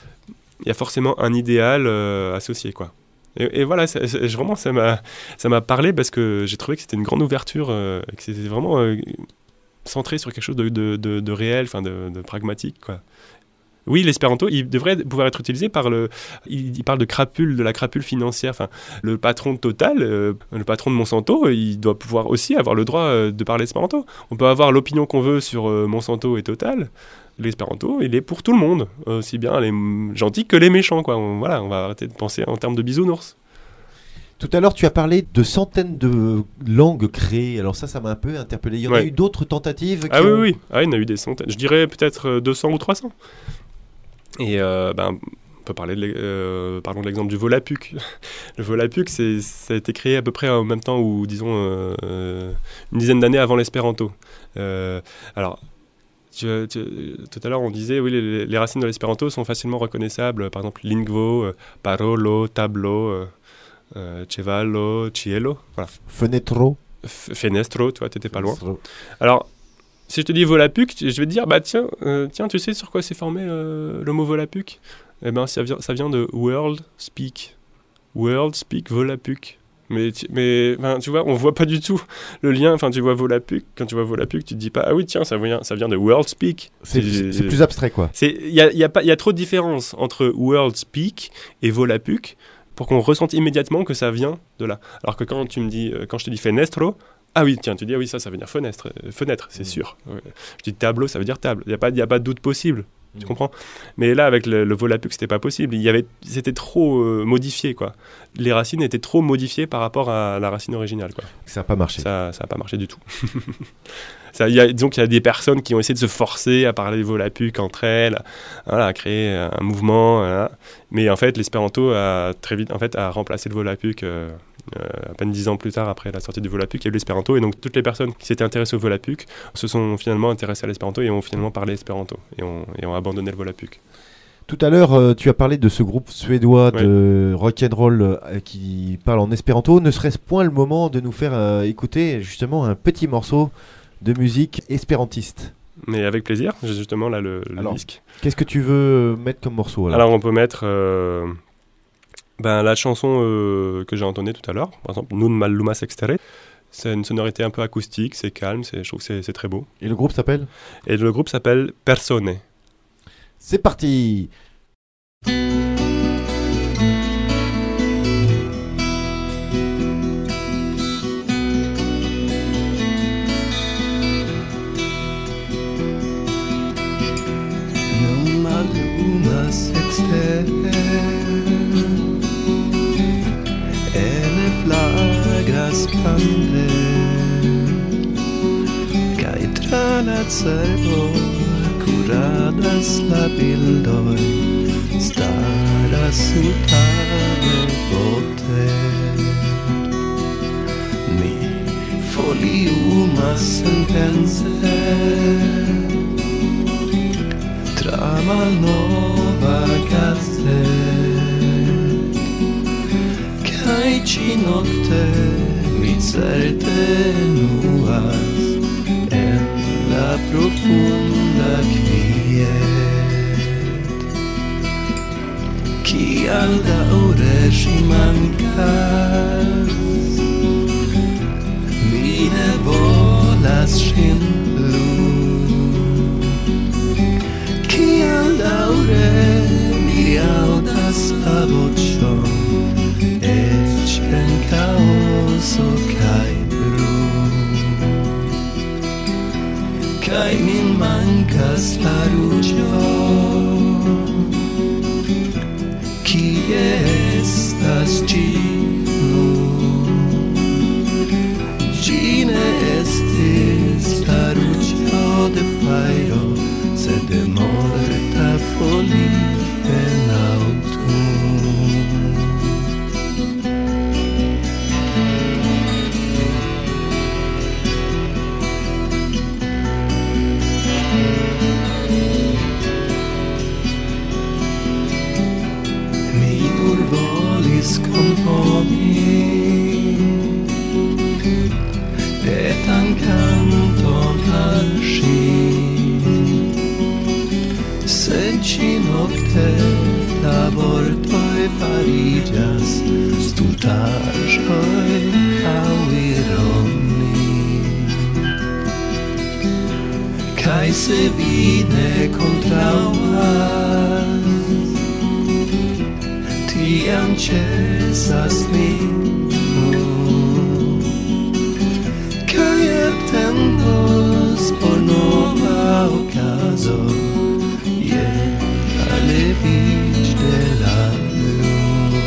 y a forcément un idéal euh, associé, quoi. Et, et voilà, c'est, c'est, vraiment, ça m'a, ça m'a parlé parce que j'ai trouvé que c'était une grande ouverture, euh, que c'était vraiment euh, centré sur quelque chose de, de, de, de réel, de, de pragmatique, quoi. Oui, l'espéranto, il devrait pouvoir être utilisé par le... Il, il parle de crapule, de la crapule financière. Enfin, le patron de Total, euh, le patron de Monsanto, il doit pouvoir aussi avoir le droit euh, de parler espéranto. On peut avoir l'opinion qu'on veut sur euh, Monsanto et Total. L'espéranto, il est pour tout le monde, aussi bien les gentils que les méchants, quoi. On, voilà, on va arrêter de penser en termes de bisounours. Tout à l'heure, tu as parlé de centaines de langues créées. Alors ça, ça m'a un peu interpellé. Il y en ouais. a eu d'autres tentatives qui Ah ont... oui, oui. Ah, il y en a eu des centaines. Je dirais peut-être deux cents ou trois cents. Et euh, ben, on peut parler de, euh, parlons de l'exemple du Volapük. Le Volapük, c'est, ça a été créé à peu près en même temps, ou disons euh, euh, une dizaine d'années avant l'espéranto. Euh, alors, tu, tu, tout à l'heure, on disait, oui, les, les racines de l'espéranto sont facilement reconnaissables. Par exemple, lingvo, parolo, tablo, euh, euh, chevallo, cielo. Voilà. Fenestro. F- fenestro, tu vois, t'étais pas loin. Alors, si je te dis Volapük, je vais te dire, bah tiens, euh, tiens, tu sais sur quoi s'est formé euh, le mot Volapük ? Eh ben, ça vient, ça vient de World Speak. World Speak Volapük. Mais, mais tu vois, on voit pas du tout le lien. Enfin, tu vois Volapük, quand tu vois Volapük, tu te dis pas, ah oui, tiens, ça vient, ça vient de World Speak. C'est, c'est, c'est plus abstrait, quoi. Il y a, y a, pas, y a trop de différence entre World Speak et Volapük pour qu'on ressente immédiatement que ça vient de là. Alors que quand, tu me dis, quand je te dis fenestro, ah oui, tiens, tu dis, ah oui, ça, ça veut dire fenêtre, euh, fenêtre, c'est mmh. sûr. Ouais. Je dis tableau, ça veut dire table. Il n'y a pas, y a pas de doute possible, mmh. tu comprends ? Mais là, avec le, le Volapük, c'était pas possible. Il y avait, c'était trop euh, modifié, quoi. Les racines étaient trop modifiées par rapport à la racine originale, quoi. Ça n'a pas marché. Ça n'a pas marché du tout. ça, y a, disons qu'il y a des personnes qui ont essayé de se forcer à parler Volapük entre elles, voilà, à créer un mouvement. Voilà. Mais en fait, l'espéranto a très vite en fait, a remplacé le Volapük. Euh, Euh, à peine dix ans plus tard, après la sortie du Volapük, il y a eu l'espéranto, et donc toutes les personnes qui s'étaient intéressées au Volapük se sont finalement intéressées à l'espéranto et ont finalement parlé espéranto et ont, et ont abandonné le Volapük. Tout à l'heure, euh, tu as parlé de ce groupe suédois Ouais. de rock'n'roll euh, qui parle en espéranto. Ne serait-ce point le moment de nous faire euh, écouter justement un petit morceau de musique espérantiste? Mais avec plaisir, j'ai justement là le, le Alors, disque. Qu'est-ce que tu veux mettre comme morceau alors? Alors on peut mettre euh, ben, la chanson euh, que j'ai entonnée tout à l'heure, par exemple Nun mal lumas extere. C'est une sonorité un peu acoustique, c'est calme, c'est, je trouve que c'est, c'est très beau. Et le groupe s'appelle? Et le groupe s'appelle Persone. C'est parti! Non malumas extere ele flagras cande kai tra la cerbo curadas la bildoi staras utane bote mi foliumas sentenze tra malnova gazet kai ci nocte mi certe nuas en la profunda quiet kial daŭre ŝi mankas mi ne volas ŝin plu kial daŭre mi aŭdas la voĉon eĉ en kaoso kaj bruo kaj min mankas la ruĝo kie estas ĝi nun ĝi ne estis la ruĝo de fajro sed de morta folio en aŭtuno. Mi nur volis komponi petan kanton al ŝi. Sed ci nocte la vortoi farigas stultaĵoj aŭ ironi. Kaj se vi ne kontraŭas, tiam ĉesas mi nun. Kaj atendos por nova okazo alle beach de la lune.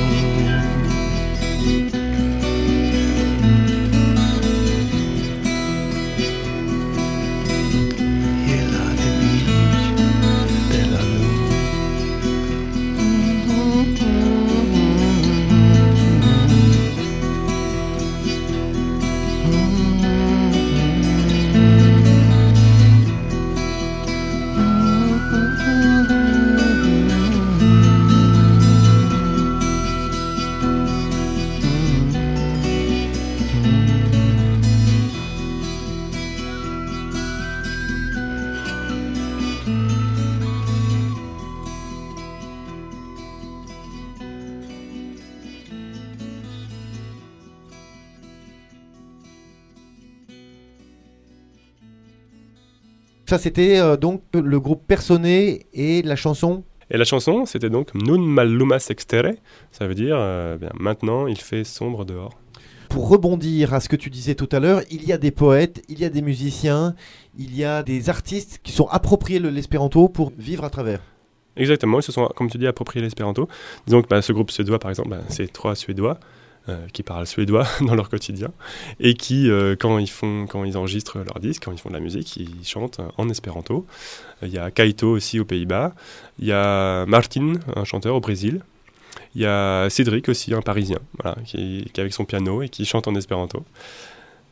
Yeah, alle beach de la lune. Ça, c'était euh, donc le groupe Persone et la chanson. Et la chanson, c'était donc Nun mal lumas extere, ça veut dire euh, bien, maintenant il fait sombre dehors. Pour rebondir à ce que tu disais tout à l'heure, il y a des poètes, il y a des musiciens, il y a des artistes qui sont appropriés le- l'espéranto pour vivre à travers. Exactement, ils se sont, comme tu dis, appropriés l'espéranto. Disons que bah, ce groupe suédois, par exemple, bah, c'est trois Suédois euh, qui parlent suédois dans leur quotidien et qui, euh, quand, ils font, quand ils enregistrent leur disque, quand ils font de la musique, ils chantent en espéranto. Il y a Kaito aussi aux Pays-Bas, il y a Martin, un chanteur au Brésil, il y a Cédric aussi, un Parisien, voilà, qui, qui est avec son piano et qui chante en espéranto.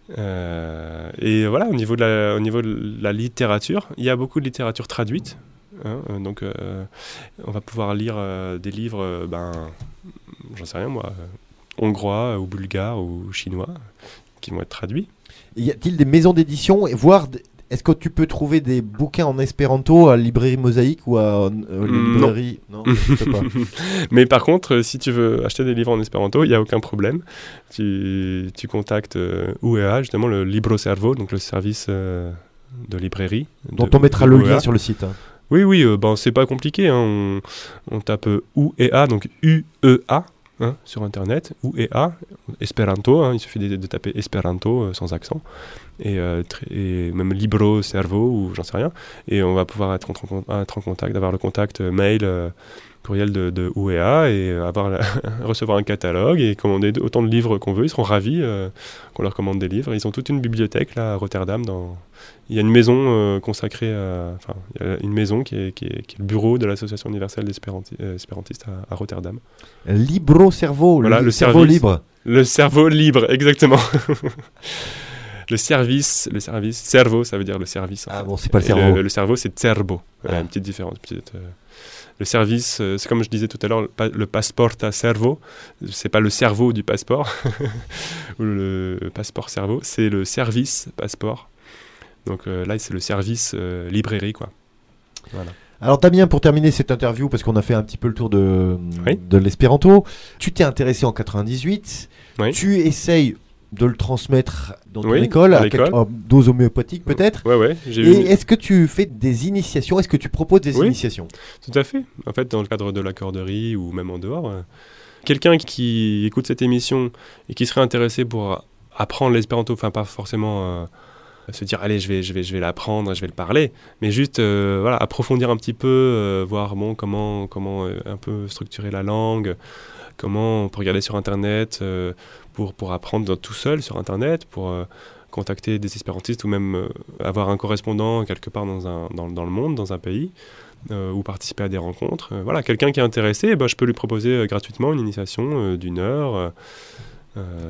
Euh, et voilà, au niveau, de la, au niveau de la littérature, il y a beaucoup de littérature traduite Hein, euh, donc, euh, on va pouvoir lire euh, des livres, euh, ben, j'en sais rien moi, euh, hongrois ou bulgares ou chinois, qui vont être traduits. Et y a-t-il des maisons d'édition et voire d- est-ce que tu peux trouver des bouquins en espéranto à Librairie Mosaïque ou à euh, Mm, librairie non, je sais pas. Mais par contre, euh, si tu veux acheter des livres en espéranto, il n'y a aucun problème. Tu, tu contactes euh, U E A, justement le Libro Servo, donc le service euh, de librairie. Dont de- on mettra de le U E A. lien sur le site. hein. Oui, oui, euh, ben, c'est pas compliqué. Hein. On, on tape euh, U E A, donc U E A hein, sur Internet, U E A, Esperanto, hein, il suffit de, de taper Esperanto euh, sans accent, et, euh, tr- et même Libro Servo, ou j'en sais rien, et on va pouvoir être en, en- être en contact, avoir le contact euh, mail, euh, courriel de, de U E A, et euh, avoir la- recevoir un catalogue, et commander de- autant de livres qu'on veut. Ils seront ravis euh, qu'on leur commande des livres. Ils ont toute une bibliothèque là, à Rotterdam. Dans... Il y a une maison euh, consacrée à... Enfin, il y a une maison qui est, qui est, qui est le bureau de l'Association universelle d'espéranti- euh, espérantistes à, à Rotterdam. Libro Cerveau, Voilà, le, le cerveau service. libre. Le cerveau libre, exactement. Le service, le service, cerveau, ça veut dire le service. en Ah fait. bon, c'est pas le Et cerveau. Le, le cerveau, c'est cerbo. Voilà, Ah. une petite différence. Petite, euh, le service, euh, c'est comme je disais tout à l'heure, le, pa- le passeport à cerveau. C'est pas le cerveau du passeport ou le passeport cerveau, c'est le service passeport. Donc euh, là, c'est le service euh, librairie, quoi. Voilà. Alors Damien, pour terminer cette interview, parce qu'on a fait un petit peu le tour de, Oui. de l'espéranto, tu t'es intéressé en quatre-vingt-dix-huit, Oui. tu essayes de le transmettre dans ton Oui, école, à à l'école. quel- en dose homéopathique peut-être. Ouais, ouais. J'ai Et eu... est-ce que tu fais des initiations? Est-ce que tu proposes des Oui. initiations? Tout à fait. En fait, dans le cadre de l'accorderie ou même en dehors, euh, quelqu'un qui écoute cette émission et qui serait intéressé pour apprendre l'espéranto, enfin pas forcément euh, se dire allez je vais je vais je vais l'apprendre, je vais le parler, mais juste euh, voilà approfondir un petit peu, euh, voir bon comment comment euh, un peu structurer la langue, comment on peut regarder sur internet euh, pour pour apprendre tout seul sur internet, pour euh, contacter des espérantistes ou même euh, avoir un correspondant quelque part dans un dans, dans le monde, dans un pays. Euh, ou participer à des rencontres. Euh, voilà, quelqu'un qui est intéressé, eh ben, je peux lui proposer euh, gratuitement une initiation euh, d'une heure. Euh, euh,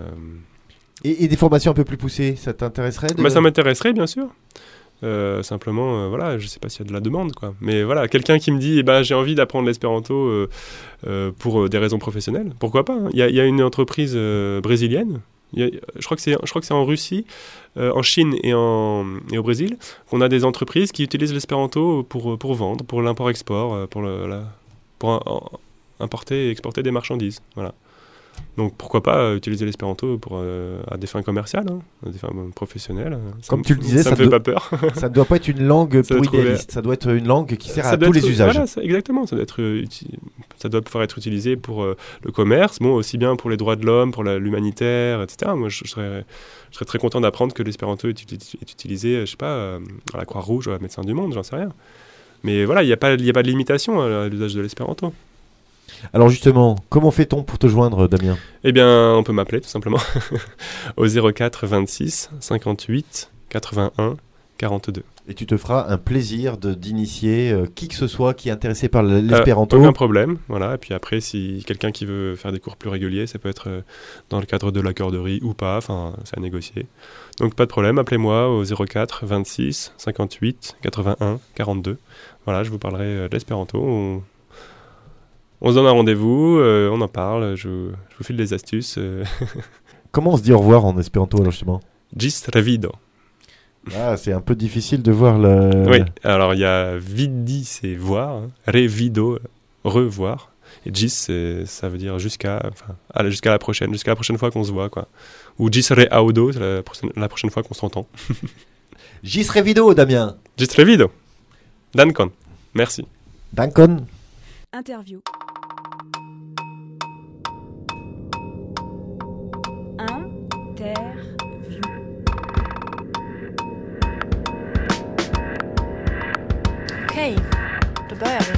Et, et des formations un peu plus poussées, ça t'intéresserait de... bah, ça m'intéresserait, bien sûr. Euh, simplement, euh, voilà, je ne sais pas s'il y a de la demande, quoi. Mais voilà, quelqu'un qui me dit, eh ben, j'ai envie d'apprendre l'espéranto euh, euh, pour euh, des raisons professionnelles, pourquoi pas hein. Il y, a- il y a une entreprise euh, brésilienne. Il y a- je crois que c'est, je crois que c'est en Russie, euh, en Chine et, en, et au Brésil qu'on a des entreprises qui utilisent l'espéranto pour, pour vendre, pour l'import-export, euh, pour, le, la, pour un- en- importer et exporter des marchandises. Voilà. Donc pourquoi pas euh, utiliser l'espéranto pour, euh, à des fins commerciales, hein, à des fins euh, professionnelles. euh, ça Comme me- tu le disais, ça, ça me fait doit- pas peur. Ça ne doit pas être une langue Ça pour doit trouver- idéaliste, ça doit être une langue qui sert Ça à doit tous les être- usages. Voilà, ça- exactement, ça doit, être, euh, uti- ça doit pouvoir être utilisé pour euh, le commerce, bon, aussi bien pour les droits de l'homme, pour la- l'humanitaire, et cetera. Moi, je, je serais, je serais très content d'apprendre que l'espéranto est, uti- est utilisé, euh, je sais pas, euh, à la Croix-Rouge ou à Médecins du Monde, j'en sais rien. Mais voilà, il n'y a, pas- il y a pas de limitation à, à l'usage de l'espéranto. Alors justement, comment fait-on pour te joindre, Damien? Eh bien, on peut m'appeler tout simplement au zéro quatre vingt-six cinquante-huit quatre-vingt-un quarante-deux. Et tu te feras un plaisir de d'initier euh, qui que ce soit qui est intéressé par l- l'espéranto. Euh, aucun problème, voilà. Et puis après, si quelqu'un qui veut faire des cours plus réguliers, ça peut être euh, dans le cadre de l'accorderie ou pas, enfin, c'est à négocier. Donc pas de problème, appelez-moi au zéro quatre vingt-six cinquante-huit quatre-vingt-un quarante-deux. Voilà, je vous parlerai euh, de l'espéranto. On, on se donne un rendez-vous, euh, on en parle, je, je vous file des astuces. euh. Comment on se dit au revoir en espéranto alors justement? Gis revido. Ah, c'est un peu difficile de voir le... Oui, alors il y a vidi, c'est voir, hein. Revido, revoir. Et gis, c'est- ça veut dire jusqu'à enfin, allez, jusqu'à la prochaine, jusqu'à la prochaine fois qu'on se voit, quoi. Ou gis reaudo, c'est la prochaine, la prochaine fois qu'on s'entend. Gis revido, Damien. Gis revido. Dankon. Merci. Dankon. Interview. Interview. Okej, då börjar vi.